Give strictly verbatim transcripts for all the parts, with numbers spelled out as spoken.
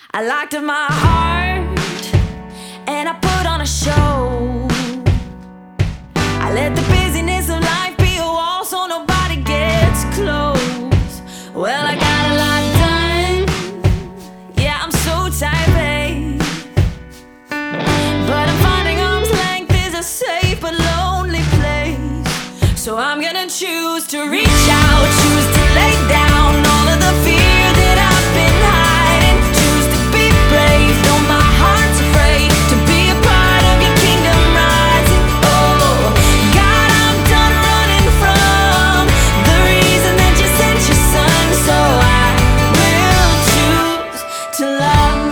I locked up my heart and I put on a show. I let the busyness of life be a wall so nobody gets close. Well, I got a lot done. Yeah, I'm so tired, babe. But I'm finding arm's length is a safe but lonely place. So I'm gonna choose to reach out, choose to lay down all of the fear that I've been hiding. Choose to be brave, though my heart's afraid to be a part of your kingdom rising. Oh, God, I'm done running from the reason that you sent your son. So I will choose to love.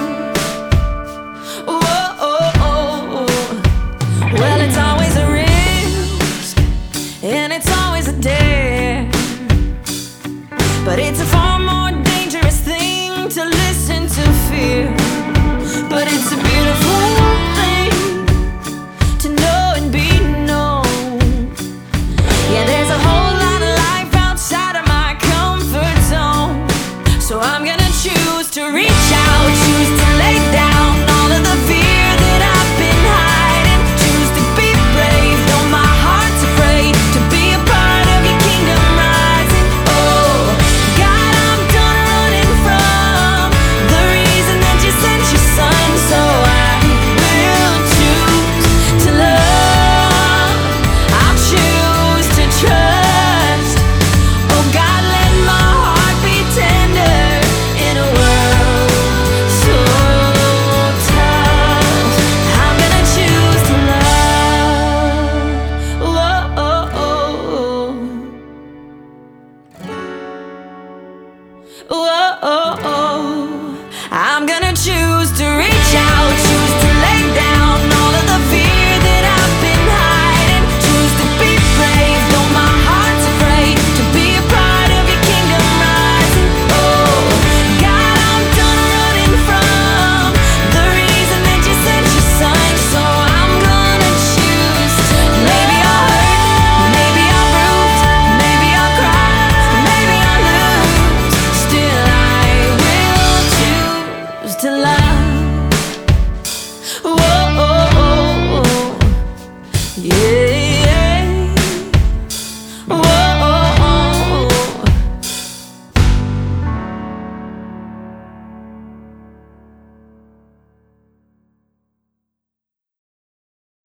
Oh, oh, oh. Well, it's always a risk and it's always a dare, but it's a far more dangerous thing to listen to fear. But it's a beautiful thing to know and be known. Yeah, there's a whole lot of life outside of my comfort zone. So I'm gonna choose to reach out, choose to lay down all of the fear that I've been hiding. Choose to be brave, though my heart's afraid to be a part of your kingdom rising. Oh, God, I'm done running from the reason that you sent your son. So I will choose to love. I'll choose to trust. Oh, God, let my heart be tender in a world so tough. I'm gonna choose to love. Whoa, oh, oh. Whoa, oh, oh. I'm gonna choose to reach out.